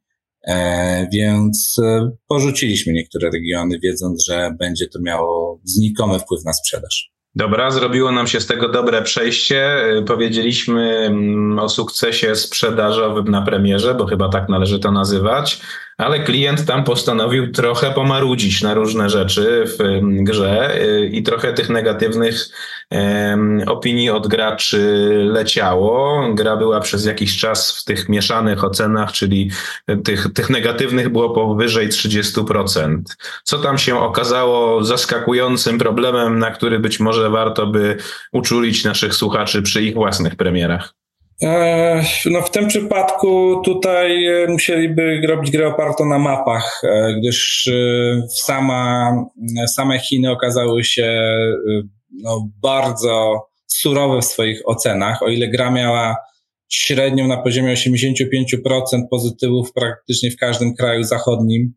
B: więc porzuciliśmy niektóre regiony, wiedząc, że będzie to miało znikomy wpływ na sprzedaż.
A: Dobra, zrobiło nam się z tego dobre przejście. Powiedzieliśmy o sukcesie sprzedażowym na premierze, bo chyba tak należy to nazywać, ale klient tam postanowił trochę pomarudzić na różne rzeczy w grze i trochę tych negatywnych opinii od graczy leciało. Gra była przez jakiś czas w tych mieszanych ocenach, czyli tych, tych negatywnych było powyżej trzydzieści procent. Co tam się okazało zaskakującym problemem, na który być może warto by uczulić naszych słuchaczy przy ich własnych premierach?
B: No w tym przypadku tutaj musieliby robić grę opartą na mapach, gdyż sama, same Chiny okazały się no, bardzo surowe w swoich ocenach. O ile gra miała średnią na poziomie osiemdziesiąt pięć procent pozytywów praktycznie w każdym kraju zachodnim,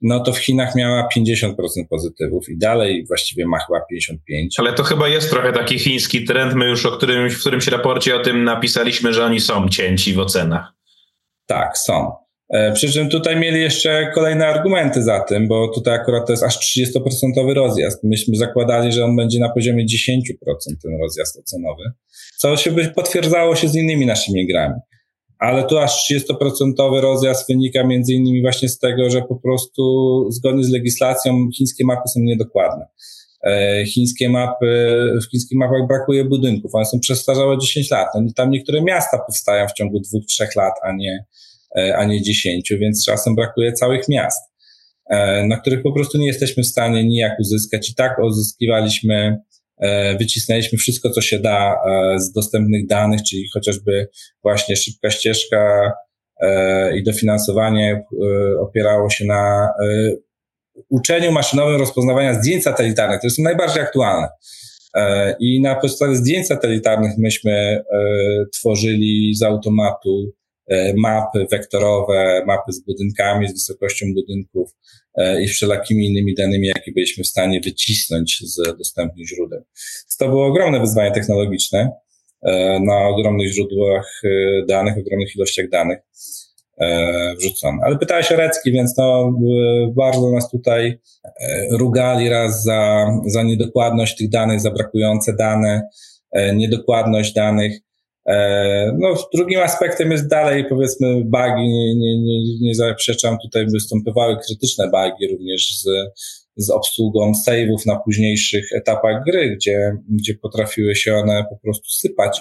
B: no to w Chinach miała pięćdziesiąt procent pozytywów i dalej właściwie ma chyba pięćdziesiąt pięć procent.
A: Ale to chyba jest trochę taki chiński trend. My już o którymś, w którymś raporcie o tym napisaliśmy, że oni są cięci w ocenach.
B: Tak, są. Przy czym tutaj mieli jeszcze kolejne argumenty za tym, bo tutaj akurat to jest aż trzydziestoprocentowy rozjazd. Myśmy zakładali, że on będzie na poziomie dziesięć procent ten rozjazd ocenowy, co się by potwierdzało się z innymi naszymi grami. Ale tu aż trzydziestoprocentowy rozjazd wynika między innymi właśnie z tego, że po prostu zgodnie z legislacją chińskie mapy są niedokładne. Chińskie mapy, w chińskich mapach brakuje budynków, one są przestarzałe dziesięć lat. No, tam niektóre miasta powstają w ciągu dwóch, trzech lat, a nie a nie dziesięciu, więc czasem brakuje całych miast, na których po prostu nie jesteśmy w stanie nijak uzyskać. I tak uzyskiwaliśmy, wycisnęliśmy wszystko, co się da z dostępnych danych, czyli chociażby właśnie szybka ścieżka i dofinansowanie opierało się na uczeniu maszynowym rozpoznawania zdjęć satelitarnych, które są najbardziej aktualne. I na podstawie zdjęć satelitarnych myśmy tworzyli z automatu mapy wektorowe, mapy z budynkami, z wysokością budynków i wszelakimi innymi danymi, jakie byliśmy w stanie wycisnąć z dostępnych źródeł. To było ogromne wyzwanie technologiczne na ogromnych źródłach danych, ogromnych ilościach danych wrzucone. Ale pytałeś o Recki, więc no bardzo nas tutaj rugali raz za, za niedokładność tych danych, za brakujące dane, niedokładność danych. No, drugim aspektem jest dalej, powiedzmy, bugi, nie, nie, nie, nie zaprzeczam, tutaj występowały krytyczne bugi również z, z obsługą save'ów na późniejszych etapach gry, gdzie, gdzie potrafiły się one po prostu sypać.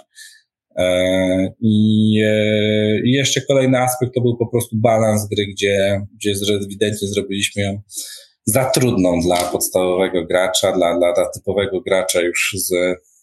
B: I, i jeszcze kolejny aspekt to był po prostu balans gry, gdzie, gdzie ewidentnie zrobiliśmy ją za trudną dla podstawowego gracza, dla, dla, dla typowego gracza już z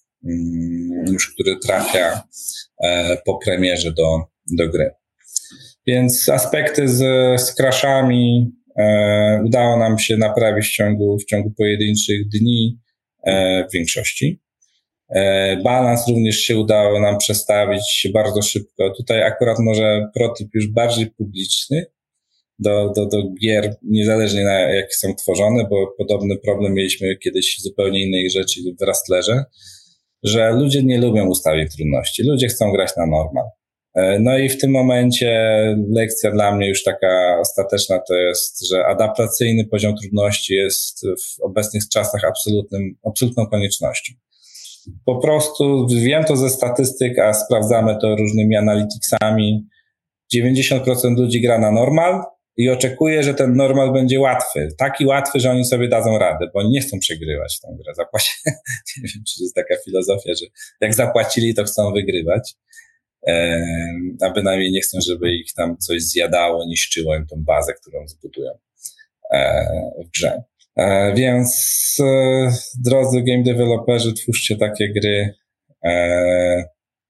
B: już który trafia po premierze do, do gry. Więc aspekty z, z crashami e, udało nam się naprawić w ciągu, w ciągu pojedynczych dni e, w większości. E, balans również się udało nam przestawić bardzo szybko. Tutaj akurat może protip już bardziej publiczny do, do, do gier, niezależnie na jakie są tworzone, bo podobny problem mieliśmy kiedyś w zupełnie innej rzeczy w Rustlerze, że ludzie nie lubią ustawień trudności. Ludzie chcą grać na normal. No i w tym momencie lekcja dla mnie już taka ostateczna to jest, że adaptacyjny poziom trudności jest w obecnych czasach absolutnym, absolutną koniecznością. Po prostu wiem to ze statystyk, a sprawdzamy to różnymi analityksami. dziewięćdziesiąt procent ludzi gra na normal i oczekuje, że ten normal będzie łatwy. Taki łatwy, że oni sobie dadzą radę, bo oni nie chcą przegrywać tą grę. Zapłaci... Nie wiem, czy to jest taka filozofia, że jak zapłacili, to chcą wygrywać. E, a bynajmniej nie chcą, żeby ich tam coś zjadało, niszczyło im tą bazę, którą zbudują e, w grze. E, więc e, drodzy game developerzy, twórzcie takie gry, e,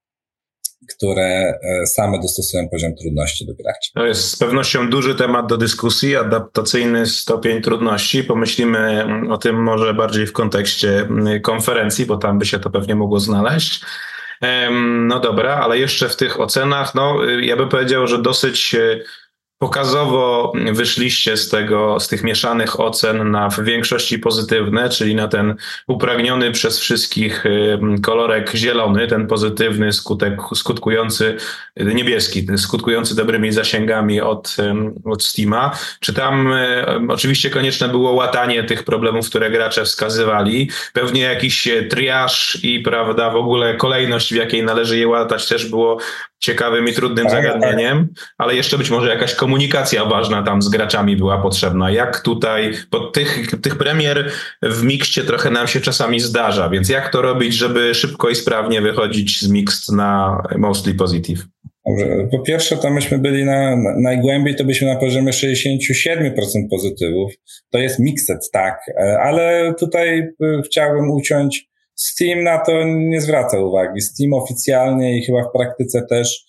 B: które same dostosują poziom trudności do graczy.
A: To jest z pewnością duży temat do dyskusji, adaptacyjny stopień trudności. Pomyślimy o tym może bardziej w kontekście konferencji, bo tam by się to pewnie mogło znaleźć. No dobra, ale jeszcze w tych ocenach, no ja bym powiedział, że dosyć pokazowo wyszliście z tego, z tych mieszanych ocen na w większości pozytywne, czyli na ten upragniony przez wszystkich kolorek zielony, ten pozytywny skutek, skutkujący, niebieski, skutkujący dobrymi zasięgami od, od Steama. Czy tam oczywiście konieczne było łatanie tych problemów, które gracze wskazywali, pewnie jakiś triaż i prawda, w ogóle kolejność, w jakiej należy je łatać, też było ciekawym i trudnym tak, zagadnieniem, tak. Ale jeszcze być może jakaś komunikacja ważna tam z graczami była potrzebna. Jak tutaj, bo tych, tych premier w Mixcie trochę nam się czasami zdarza, więc jak to robić, żeby szybko i sprawnie wychodzić z Mixed na mostly positive?
B: Dobrze. Po pierwsze, to myśmy byli na, na najgłębiej, to byliśmy na poziomie sześćdziesiąt siedem procent pozytywów. To jest Mixed, tak, ale tutaj chciałbym uciąć Steam na to nie zwraca uwagi. Steam oficjalnie i chyba w praktyce też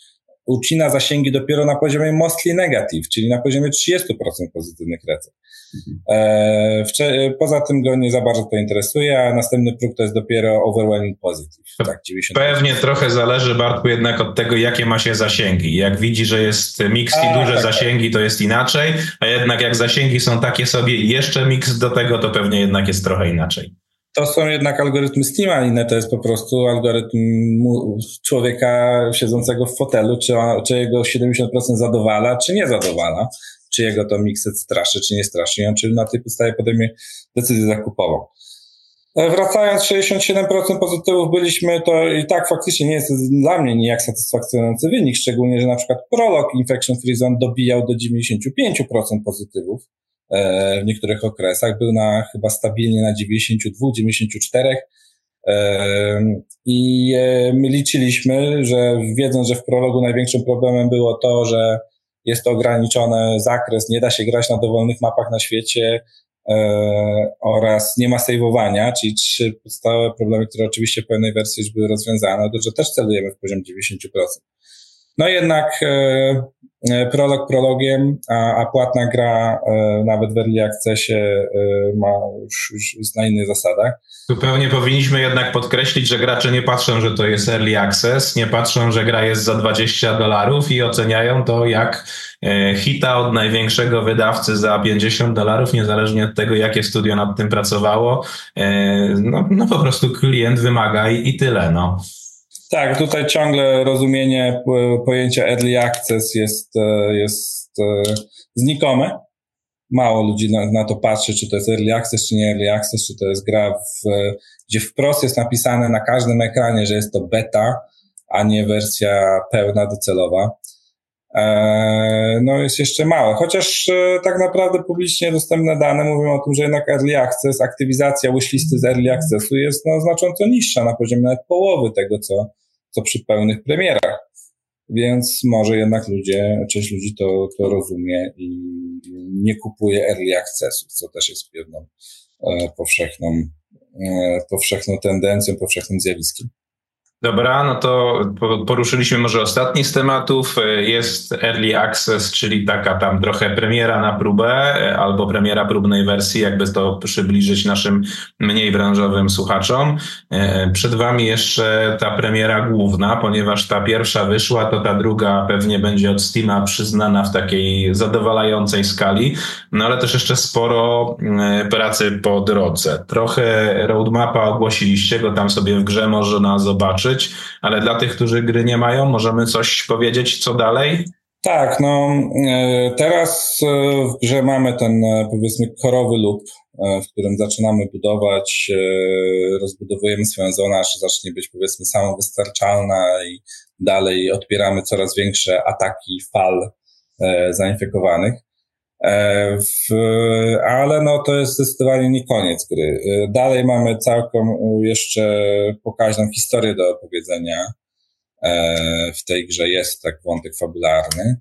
B: ucina zasięgi dopiero na poziomie mostly negative, czyli na poziomie trzydzieści procent pozytywnych recept. E, wcze- poza tym go nie za bardzo to interesuje, a następny próg to jest dopiero overwhelming positive. Tak, dziewięćdziesiąt procent.
A: Pewnie trochę zależy, Bartku, jednak od tego, jakie ma się zasięgi. Jak widzi, że jest miks i duże tak, zasięgi, to jest inaczej, a jednak jak zasięgi są takie sobie i jeszcze miks do tego, to pewnie jednak jest trochę inaczej.
B: To są jednak algorytmy Steama, inne to jest po prostu algorytm człowieka siedzącego w fotelu, czy, czy jego siedemdziesiąt procent zadowala, czy nie zadowala, czy jego to mikset straszy, czy nie straszy, i on czy na tej podstawie podejmie decyzję zakupową. Wracając, sześćdziesiąt siedem procent pozytywów byliśmy, to i tak faktycznie nie jest to dla mnie nijak satysfakcjonujący wynik, szczególnie, że na przykład Prolog Infection Free Zone dobijał do dziewięćdziesiąt pięć procent pozytywów w niektórych okresach, był na chyba stabilnie na dziewięćdziesiąt dwa dziewięćdziesiąt cztery i my liczyliśmy, że wiedząc, że w Prologu największym problemem było to, że jest to ograniczony zakres, nie da się grać na dowolnych mapach na świecie oraz nie ma save'owania, czyli trzy podstawowe problemy, które oczywiście w pełnej wersji już były rozwiązane, to że też celujemy w poziom dziewięćdziesiąt procent. No jednak e, prolog prologiem, a, a płatna gra e, nawet w Early Accessie e, ma już, już jest na innych zasadach.
A: Zupełnie powinniśmy jednak podkreślić, że gracze nie patrzą, że to jest Early Access, nie patrzą, że gra jest za dwadzieścia dolarów i oceniają to jak e, hita od największego wydawcy za pięćdziesiąt dolarów, niezależnie od tego, jakie studio nad tym pracowało. E, no, no po prostu klient wymaga i, i tyle, no.
B: Tak, tutaj ciągle rozumienie pojęcia early access jest, jest znikome. Mało ludzi na, na to patrzy, czy to jest early access, czy nie early access, czy to jest gra, w, gdzie wprost jest napisane na każdym ekranie, że jest to beta, a nie wersja pełna, docelowa. No jest jeszcze małe, chociaż tak naprawdę publicznie dostępne dane mówią o tym, że jednak early access, aktywizacja wishlisty z early accessu jest no, znacząco niższa, na poziomie nawet połowy tego, co, co przy pełnych premierach. Więc może jednak ludzie, część ludzi to, to rozumie i nie kupuje early accessu, co też jest pewną e, powszechną, e, powszechną tendencją, powszechnym zjawiskiem.
A: Dobra, no to poruszyliśmy może ostatni z tematów. Jest Early Access, czyli taka tam trochę premiera na próbę albo premiera próbnej wersji, jakby to przybliżyć naszym mniej branżowym słuchaczom. Przed wami jeszcze ta premiera główna, ponieważ ta pierwsza wyszła, to ta druga pewnie będzie od Steama przyznana w takiej zadowalającej skali, no ale też jeszcze sporo pracy po drodze. Trochę roadmapa ogłosiliście, go tam sobie w grze można zobaczyć. Ale dla tych, którzy gry nie mają, możemy coś powiedzieć, co dalej?
B: Tak, no teraz w grze mamy ten, powiedzmy, korowy loop, w którym zaczynamy budować, rozbudowujemy swoją zonę, aż zacznie być, powiedzmy, samowystarczalna i dalej odpieramy coraz większe ataki fal zainfekowanych. W, ale no to jest zdecydowanie nie koniec gry. Dalej mamy całkiem jeszcze pokaźną historię do opowiedzenia. W tej grze jest tak wątek fabularny.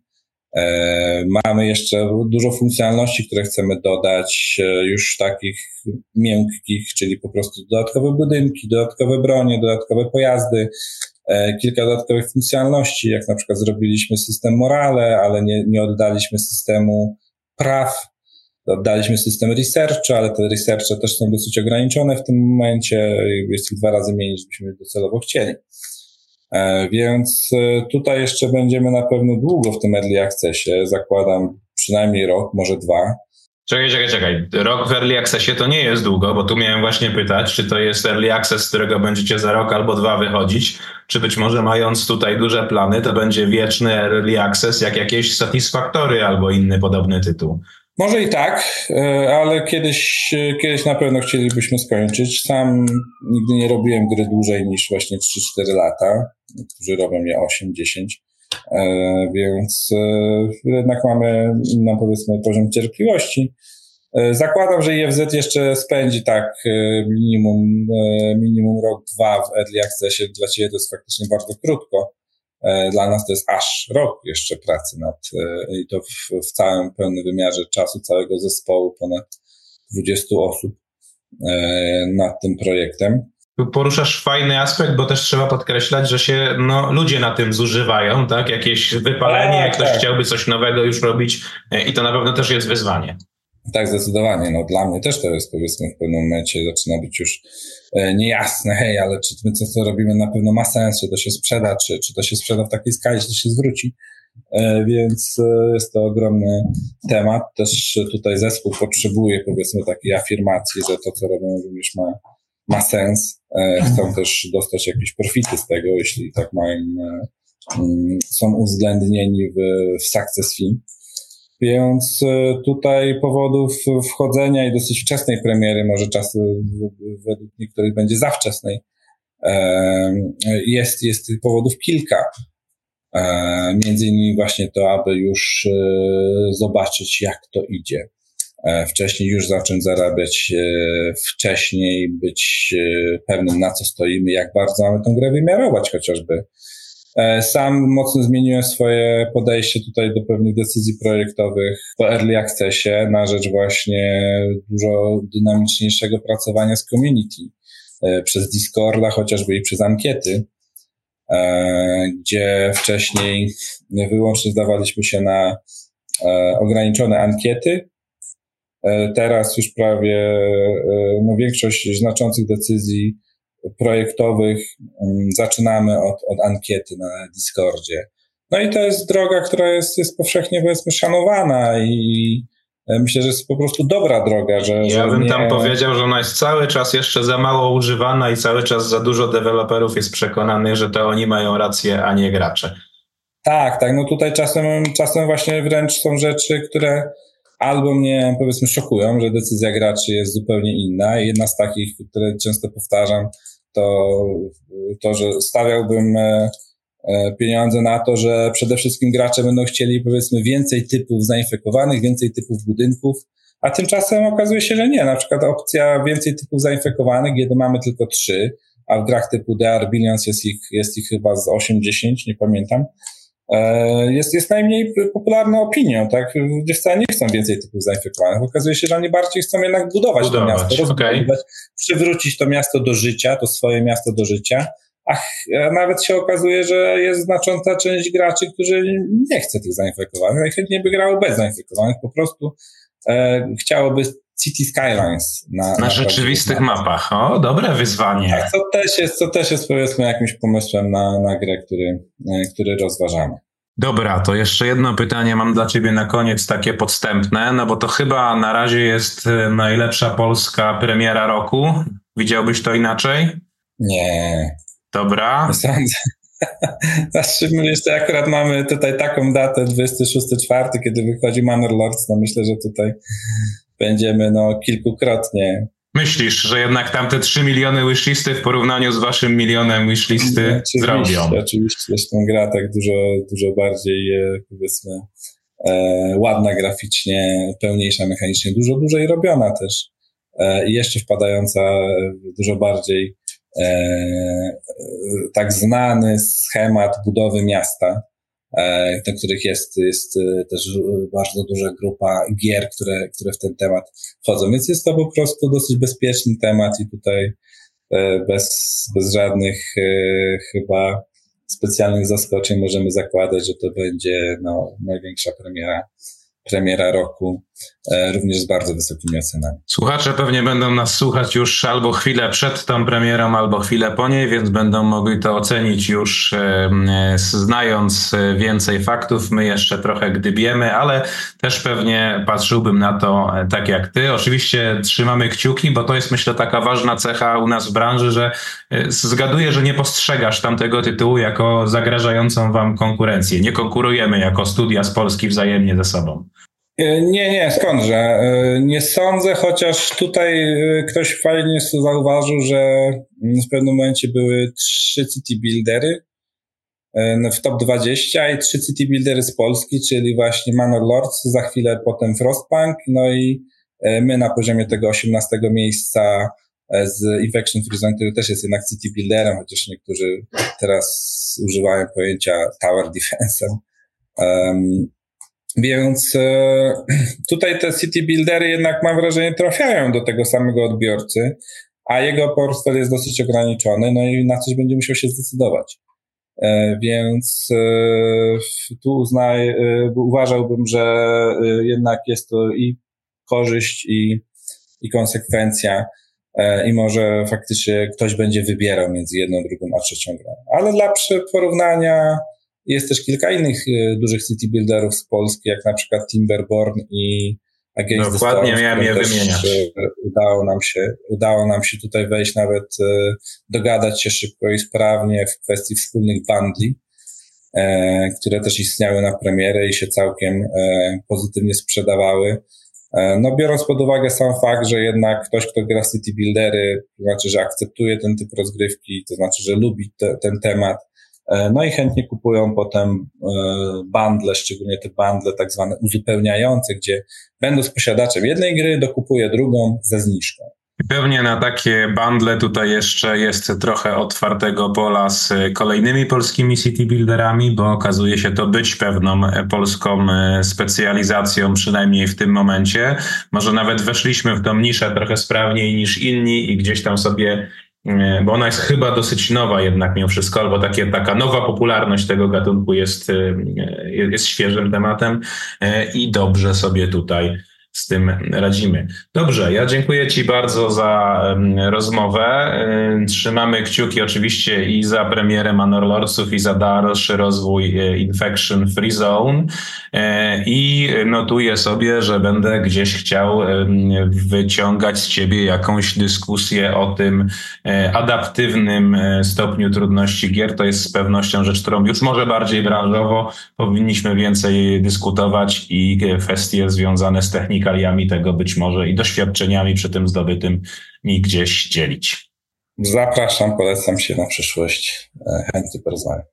B: Mamy jeszcze dużo funkcjonalności, które chcemy dodać, już takich miękkich, czyli po prostu dodatkowe budynki, dodatkowe bronie, dodatkowe pojazdy, kilka dodatkowych funkcjonalności, jak na przykład zrobiliśmy system morale, ale nie, nie oddaliśmy systemu praw, oddaliśmy system researchu, ale te researche też są dosyć ograniczone w tym momencie, jest ich dwa razy mniej niż byśmy docelowo chcieli. E, więc tutaj jeszcze będziemy na pewno długo w tym early accessie, zakładam przynajmniej rok, może dwa.
A: Czekaj, czekaj, czekaj. Rok w Early Accessie to nie jest długo, bo tu miałem właśnie pytać, czy to jest Early Access, z którego będziecie za rok albo dwa wychodzić, czy być może mając tutaj duże plany, to będzie wieczny Early Access, jak jakieś Satisfactory albo inny podobny tytuł.
B: Może i tak, ale kiedyś, kiedyś na pewno chcielibyśmy skończyć. Sam nigdy nie robiłem gry dłużej niż właśnie trzy cztery lata, którzy robią je osiem dziesięć. E, więc e, jednak mamy inną, powiedzmy, poziom cierpliwości. E, zakładam, że I F Z jeszcze spędzi tak e, minimum, e, minimum rok, dwa w Early Accessie. Dla ciebie to jest faktycznie bardzo krótko. E, dla nas to jest aż rok jeszcze pracy nad, e, i to w, w całym pełnym wymiarze czasu całego zespołu, ponad dwudziestu osób e, nad tym projektem.
A: tu poruszasz fajny aspekt, bo też trzeba podkreślać, że się no, ludzie na tym zużywają, tak? Jakieś wypalenie, jak ktoś tak. chciałby coś nowego już robić i to na pewno też jest wyzwanie.
B: Tak, zdecydowanie. No dla mnie też to jest, powiedzmy, w pewnym momencie zaczyna być już e, niejasne, hej, ale czy my co, co robimy na pewno ma sens, czy to się sprzeda, czy, czy to się sprzeda w takiej skali, czy to się zwróci. E, więc e, jest to ogromny temat. Też tutaj zespół potrzebuje, powiedzmy, takiej afirmacji, że to, co robią, również ma, ma sens. E, chcą też dostać jakieś profity z tego, jeśli tak mają, e, m, są uwzględnieni w, w success fee. Więc tutaj powodów wchodzenia i dosyć wczesnej premiery, może czas według niektórych będzie za wczesnej, jest, jest powodów kilka. Między innymi właśnie to, aby już zobaczyć, jak to idzie. Wcześniej już zacząć zarabiać, wcześniej być pewnym, na co stoimy, jak bardzo mamy tą grę wymiarować chociażby. Sam mocno zmieniłem swoje podejście tutaj do pewnych decyzji projektowych po Early Accessie na rzecz właśnie dużo dynamiczniejszego pracowania z community przez Discorda chociażby i przez ankiety, gdzie wcześniej wyłącznie zdawaliśmy się na ograniczone ankiety. Teraz już prawie no, większość znaczących decyzji projektowych zaczynamy od, od ankiety na Discordzie. No i to jest droga, która jest, jest powszechnie, powiedzmy, szanowana i myślę, że jest po prostu dobra droga. Że,
A: ja
B: że
A: bym
B: nie...
A: tam powiedział, że ona jest cały czas jeszcze za mało używana i cały czas za dużo deweloperów jest przekonanych, że to oni mają rację, a nie gracze.
B: Tak, tak. No tutaj czasem, czasem właśnie wręcz są rzeczy, które albo mnie, powiedzmy, szokują, że decyzja graczy jest zupełnie inna. I jedna z takich, które często powtarzam, to to, że stawiałbym pieniądze na to, że przede wszystkim gracze będą chcieli, powiedzmy, więcej typów zainfekowanych, więcej typów budynków, a tymczasem okazuje się, że nie. Na przykład opcja więcej typów zainfekowanych, kiedy mamy tylko trzy, a w grach typu The Are Billions jest ich, jest ich chyba z osiem dziesięć, nie pamiętam, jest, jest najmniej popularną opinią, tak? Ludzie wcale nie chcą więcej typów zainfekowanych. Okazuje się, że oni bardziej chcą jednak budować, budować to miasto, rozbudować, okay. przywrócić to miasto do życia, to swoje miasto do życia, a nawet się okazuje, że jest znacząca część graczy, którzy nie chce tych zainfekowanych, najchętniej by grało bez zainfekowanych, po prostu e, chciałoby City Skylines na,
A: na, na rzeczywistych mapach. O, dobre wyzwanie.
B: Tak, to też jest, to też jest, powiedzmy, jakimś pomysłem na, na grę, który, który rozważamy.
A: Dobra, to jeszcze jedno pytanie mam dla ciebie na koniec, takie podstępne, no bo to chyba na razie jest najlepsza polska premiera roku. Widziałbyś to inaczej?
B: Nie.
A: Dobra.
B: Nie sądzę. Znaczy, my jeszcze akurat mamy tutaj taką datę, dwudziestego szóstego czwartego, kiedy wychodzi Manor Lords, no myślę, że tutaj będziemy no kilkukrotnie.
A: Myślisz, że jednak tamte trzy miliony wishlisty w porównaniu z waszym milionem wishlisty
B: oczywiście,
A: zrobią?
B: Oczywiście, zresztą gra tak dużo, dużo bardziej, powiedzmy, e, ładna graficznie, pełniejsza mechanicznie, dużo dłużej robiona też e, i jeszcze wpadająca w dużo bardziej e, tak znany schemat budowy miasta, do których jest, jest też bardzo duża grupa gier, które, które w ten temat wchodzą. Więc jest to po prostu dosyć bezpieczny temat i tutaj bez, bez żadnych chyba specjalnych zaskoczeń możemy zakładać, że to będzie no, największa premiera, premiera roku, również z bardzo wysokimi ocenami.
A: Słuchacze pewnie będą nas słuchać już albo chwilę przed tą premierą, albo chwilę po niej, więc będą mogli to ocenić już e, znając więcej faktów. My jeszcze trochę gdybiemy, ale też pewnie patrzyłbym na to tak jak ty. Oczywiście trzymamy kciuki, bo to jest, myślę, taka ważna cecha u nas w branży, że zgaduję, że nie postrzegasz tamtego tytułu jako zagrażającą wam konkurencję. Nie konkurujemy jako studia z Polski wzajemnie ze sobą.
B: Nie, nie, skądże. Nie sądzę, chociaż tutaj ktoś fajnie zauważył, że w pewnym momencie były trzy city buildery w top dwadzieścia i trzy city buildery z Polski, czyli właśnie Manor Lords, za chwilę potem Frostpunk, no i my na poziomie tego osiemnastego miejsca z Infection Free Zone, który też jest jednak city builderem, chociaż niektórzy teraz używają pojęcia Tower Defense'em. Um, Więc e, tutaj te city buildery jednak, mam wrażenie, trafiają do tego samego odbiorcy, a jego portfel jest dosyć ograniczony, no i na coś będzie musiał się zdecydować. Więc tu uznaj, uważałbym, że jednak jest to i korzyść, i, i konsekwencja, i może faktycznie ktoś będzie wybierał między jedną, drugą, a trzecią grą. Ale dla porównania jest też kilka innych dużych city builderów z Polski, jak na przykład Timberborn i Against
A: Dokładnie,
B: the Storm,
A: miałem je wymieniać.
B: Udało nam się, udało nam się tutaj wejść, nawet e, dogadać się szybko i sprawnie w kwestii wspólnych bundli, e, które też istniały na premierę i się całkiem e, pozytywnie sprzedawały. E, no biorąc pod uwagę sam fakt, że jednak ktoś, kto gra w city buildery, to znaczy, że akceptuje ten typ rozgrywki, to znaczy, że lubi te, ten temat, no i chętnie kupują potem bundle, szczególnie te bundle tak zwane uzupełniające, gdzie będąc posiadaczem jednej gry dokupuje drugą ze zniżką.
A: Pewnie na takie bundle tutaj jeszcze jest trochę otwartego pola z kolejnymi polskimi city builderami, bo okazuje się to być pewną polską specjalizacją, przynajmniej w tym momencie. Może nawet weszliśmy w tą niszę trochę sprawniej niż inni i gdzieś tam sobie, bo ona jest chyba dosyć nowa jednak mimo wszystko, albo takie, taka nowa popularność tego gatunku jest, jest świeżym tematem i dobrze sobie tutaj z tym radzimy. Dobrze, ja dziękuję Ci bardzo za rozmowę. Trzymamy kciuki oczywiście i za premierę Manor Lordsów, i za dalszy rozwój Infection Free Zone. I notuję sobie, że będę gdzieś chciał wyciągać z Ciebie jakąś dyskusję o tym adaptywnym stopniu trudności gier. To jest z pewnością rzecz, którą już może bardziej branżowo powinniśmy więcej dyskutować i kwestie związane z techniką tego być może i doświadczeniami przy tym zdobytym mi gdzieś dzielić.
B: Zapraszam, polecam się na przyszłość. Chętnie porozmawiam.